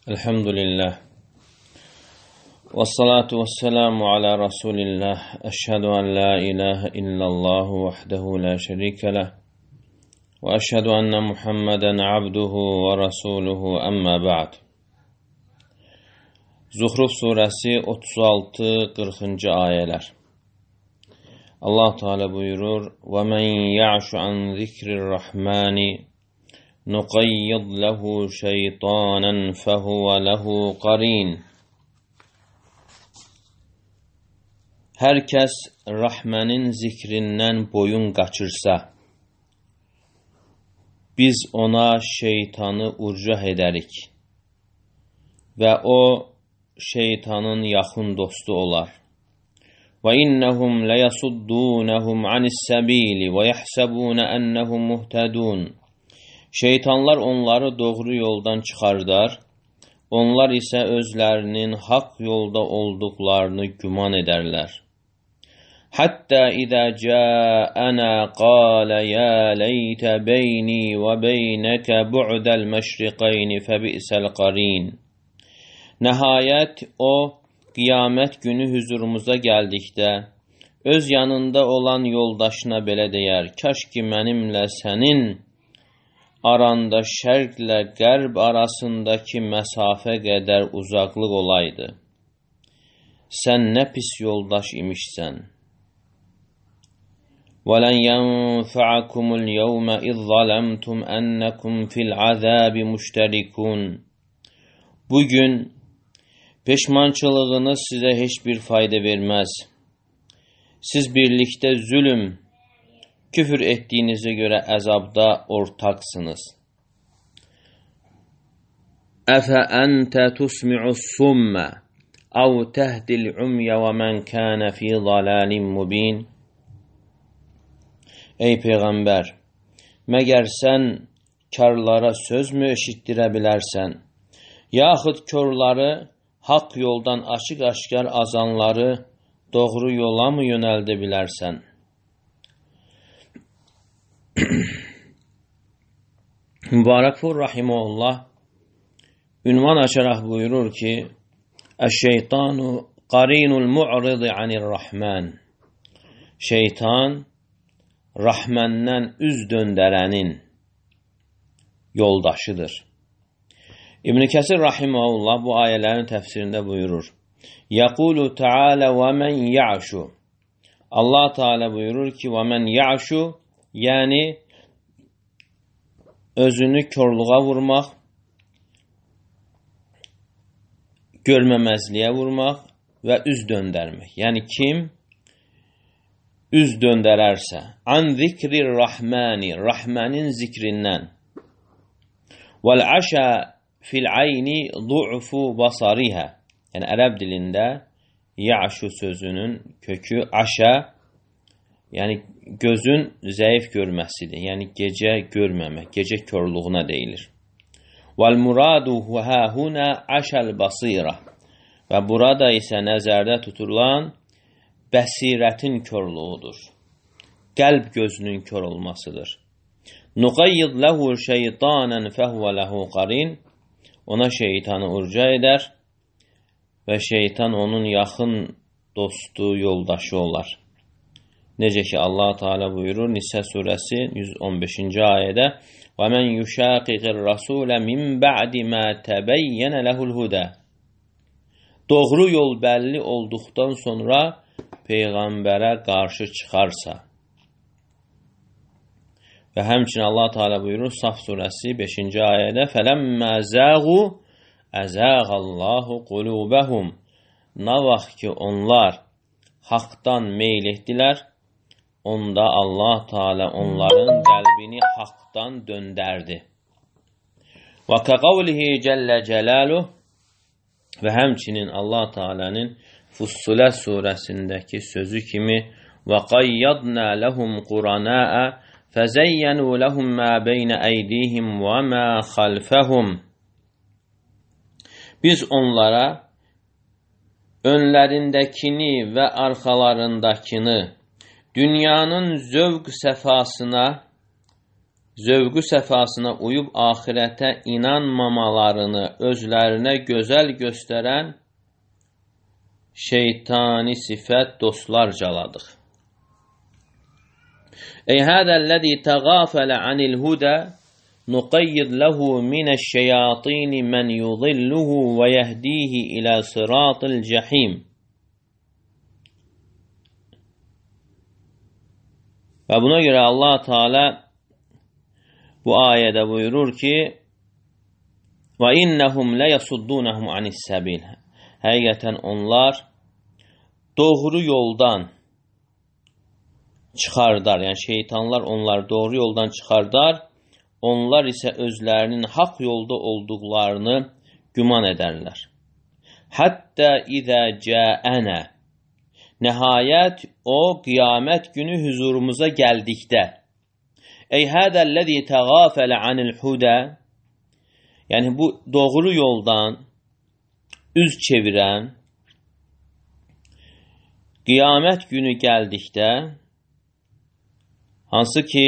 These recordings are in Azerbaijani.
Elhamdülillah. Ve salatu ve selamu ala Resulillah. Eşhedü en la ilahe illallah vahdehu la şerike leh. Ve eşhedü enne Muhammeden abduhu ve rasuluhu emma ba'd. Zuhruf suresi 36-40. ayeler. Allah Teala buyurur: "Ve men ya'şu an zikri'r-rahmani نُقَيِّضْ لَهُ شَيْطَانًا فَهُوَ لَهُ قَرِينٌ." Hər kəs Rəhmənin zikrindən boyun qaçırsa, biz ona şeytanı urcah edərik və o şeytanın yaxın dostu olar. وَإِنَّهُمْ لَيَصُدُّونَهُمْ عَنِ السَّبِيلِ وَيَحْسَبُونَ أَنَّهُمْ مُهْتَدُونَ. Şeytanlar onları doğru yoldan çıxardar, onlar isə özlərinin haqq yolda olduqlarını güman edərlər. Hətta izə cəənə qalə yə leytə beyni və beynəkə bu'dəl məşriqəyni fəbi'səl qarin. Nəhayət o, qiyamət günü hüzurumuza gəldikdə, öz yanında olan yoldaşına belə deyər: "Kaş ki mənimlə sənin aranda şərqlə qərb arasındakı məsafə qədər uzaqlıq olaydı. Sən nə pis yoldaş imişsən." وَلَنْ يَنْفَعَكُمُ الْيَوْمَ إِذْ ظَلَمْتُمْ أَنَّكُمْ فِي الْعَذَابِ مُشْتَرِكُونَ. Bugün peşmançılığınız sizə heç bir fayda verməz. Siz birlikdə zülm, küfür etdiyinizə görə əzabda ortaqsınız. Əfə əntə tusmi'us summə əv təhdil umyə və mən kənə fi zalalim mubin. Ey Peyğəmbər, məgər sən karlara söz mü eşitdirə bilərsən? Yaxud körləri haqq yoldan açıq-aşkar azanları doğru yola mı yönəldə bilərsən? Mübarəkfur rahimehullah ünvan açaraq buyurur ki: "Əş-şeytanu qarinul mu'ridi anir-rahman." Şeytan Rəhməndən üz döndərənin yoldaşıdır. İbn Kəsir rahimehullah bu ayələrin təfsirində buyurur: "Yəqulu Teala və men ya'şu." Allah Teala buyurur ki: "Və men ya'şu", yəni özünü körluğa vurmaq, görməməzliyə vurmaq və üz döndərmək. Yəni kim üz döndərərsə, an zikrir rahmani, Rəhmənin zikrindən, vəl aşa fil ayni du'fu basariha. Yəni ərəb dilində ya'şu sözünün kökü aşa, yəni gözün zəif görməsidir. Yəni gecə görməmək, gecə körlüğünə deyilir. Vel muradu ha huna aşal basira. Və burada isə nəzərdə tutulan bəsirətin körlüğüdür. Qəlb gözünün kör olmasıdır. Nuqayyid lahu şeytanan fehuve lahu qarin. Ona şeytanı urca edər və şeytan onun yaxın dostu, yoldaşı olar. Necə ki Allah Teala buyurur Nisə surəsi 115-ci ayədə: "Və men yuşaqiqir rasule min ba'di ma tebeyyene lehul huda." Doğru yol bəlli olduqdan sonra peyğəmbərə qarşı çıxarsa. Və həmçinin Allah Teala buyurur Saf surəsi 5-ci ayədə: "Fələmmə zəğu əzəğallahu qulubəhum." Nə vaxt ki onlar haqdan meyl etdilər, onda Allah Teala onların qəlbini haqdan döndərdi. Və kəqavlihi cəllə cəlaluh, və həmçinin Allah Teala'nın Fussilə surəsindəki sözü kimi: "Və qayyadna lehum qurana'a fezeyyenu lehum ma beyne eydihim və ma xalfahum." Biz onlara önlərindəkini və arxalarındakını dünyanın zövq səfasına zövqü səfasına uyub axirətə inanmamalarını özlərinə gözəl göstərən şeytani sifət dostlarcaladıq. Ey hədəl-ləzi təğafələ anil-hudə nuqayyid ləhu minəş-şeyatini mən yudilluhu və yəhdihi ilə sıratil-cəhim. Və buna görə Allah Teala bu ayədə buyurur ki, və innəhum ləyəsuddunəhum anis-səbil. Həqiqətən onlar doğru yoldan çıxardar. Yəni şeytanlar onları doğru yoldan çıxardar. Onlar isə özlərinin haqq yolda olduqlarını güman edərlər. Həttə izə cəənə. Nəhayət o qiyamət günü huzurumuza gəldikdə. Ey hədəl-ləzi təğafələ anil-hudə. Yəni bu doğru yoldan üz çevirən qiyamət günü gəldikdə, hansı ki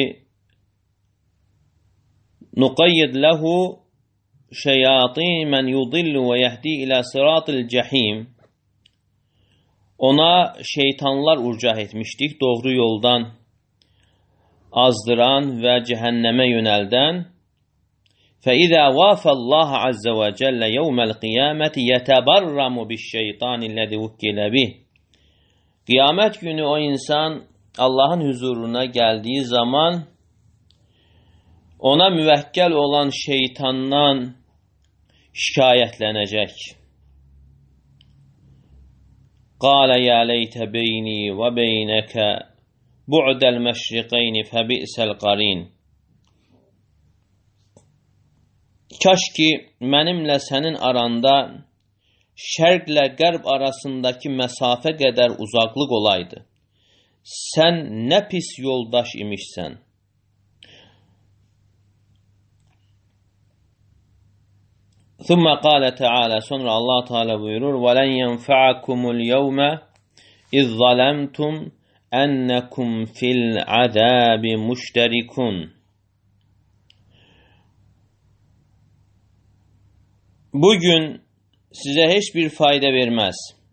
nuqayyid ləhu şeyatin mən yudillu və yəhdi ilə sıratil cəhim, ona şeytanlar urcah etmişdik, doğru yoldan azdıran və cəhənnəmə yönəldən. فَإِذَا وَافَ اللّٰهَ عَزَّ وَجَلَّ يَوْمَ الْقِيَامَةِ يَتَبَرَّمُ بِالشَّيْطَانِ الَّذِي وُكِّلَ بِهِ. Qiyamət günü o insan Allahın huzuruna gəldiyi zaman ona müvəkkəl olan şeytandan şikayətlənəcək. قَالَ يَا لَيْتَ بَيْنِي وَبَيْنَكَ بُعْدَ الْمَشْرِقَيْنِ فَبِئْسَ الْقَرِينَ. Kaş ki mənimlə sənin aranda şərqlə qərb arasındakı məsafə qədər uzaqlıq olaydı. Sən nə pis yoldaş imişsən. Thumma qala Teala, sonra Allah Teala buyurur: "Velen yenfa'akumul yevme iz zalamtum ennekum fil azabi müşterikun." Bugün size hiçbir fayda vermez.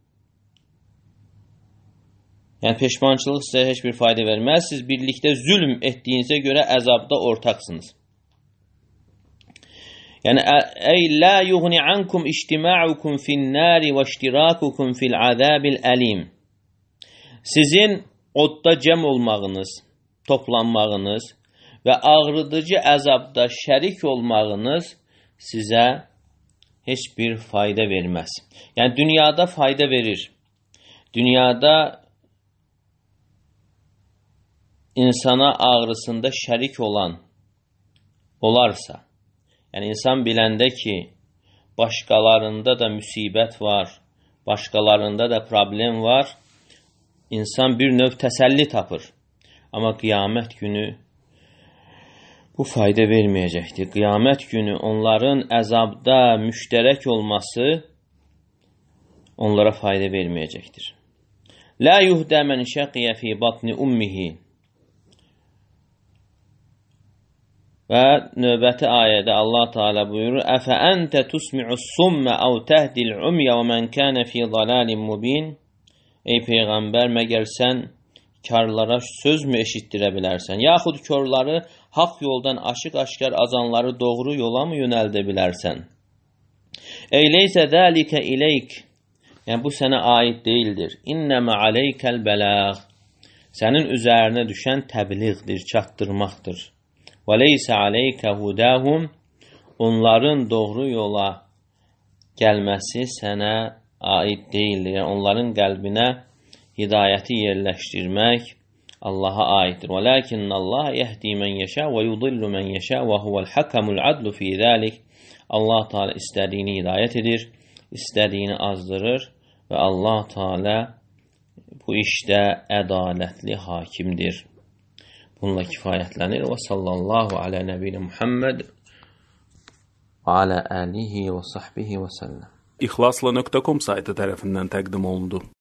Yani peşmançılık size hiçbir fayda vermez. Siz birlikte zulüm ettiğinize göre azabda ortaksınız. Yani ey la yughni ankum ijtima'ukum fin nari ve iştirakukum fil azabil alim. Sizin odda cem olmağınız, toplanmağınız ve ağrıdıcı azabda şərik olmağınız size hiçbir fayda vermez. Yani dünyada fayda verir. Dünyada insana ağrısında şərik olan olarsa, yani insan biləndə ki, başqalarında da müsibət var, başqalarında da problem var, insan bir növ təsəlli tapır. Amma qiyamət günü bu fayda verməyəcəkdir. Qiyamət günü onların əzabda müştərək olması onlara fayda verməyəcəkdir. La yuhdə mən şəqiyə fi batni ummihi. Və növbəti ayədə Allah Teala buyurur: "Əfə əntə tusmi'us summə əv təhdil umya və mən kənə fi dalalin mubin." Ey Peyğəmbər, məgər sən karlara söz mü eşitdirə bilərsən? Yaxud körları haqq yoldan aşıq-aşkar azanları doğru yola mı yönəldə bilərsən? Ey leysə zəlikə ileyk. Yəni bu sənə aid deyildir. İnnəmə aleykəl bələğ. Sənin üzərinə düşən təbliğdir, çatdırmaqdır. Və leysə aleykə hudahum. Onların doğru yola gəlməsi sənə aid deyildir. Yəni onların qəlbinə hidayəti yerləşdirmək Allaha aiddir. Velakinnallaha yehdi men yasha ve yudillu men yasha ve huvel hakamul adlu fi zalik. Allah Teala istədiyini hidayət edir, istədiyini azdırır və Allah Teala bu işdə ədalətli hakimdir. Bununla kifayətlənir. Və sallallahu alə nəbiyyə Muhammed və alə alihi və sahbihi və səlləm. İhlasla.com saytı tərəfindən təqdim olundu.